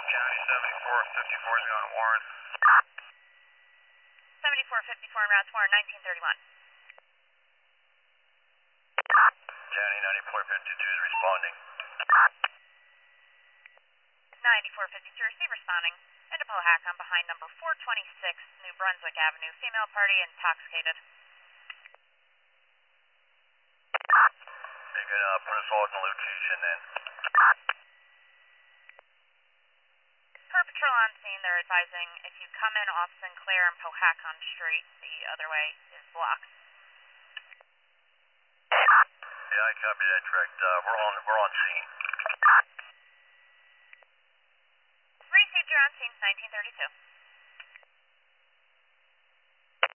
County 7454 is going to Warren. 7454 en route to Warren, 1931. County 9452 is responding. 9452 receive responding. Into Powhatan behind number 426 New Brunswick Avenue. Female party intoxicated. You can put us all in the location then. Per patrol on scene, they're advising if you come in off Sinclair and Powhatan Street, the other way is blocked. Yeah, I copy that direct. We're on scene. Received, you're on scene, 1932.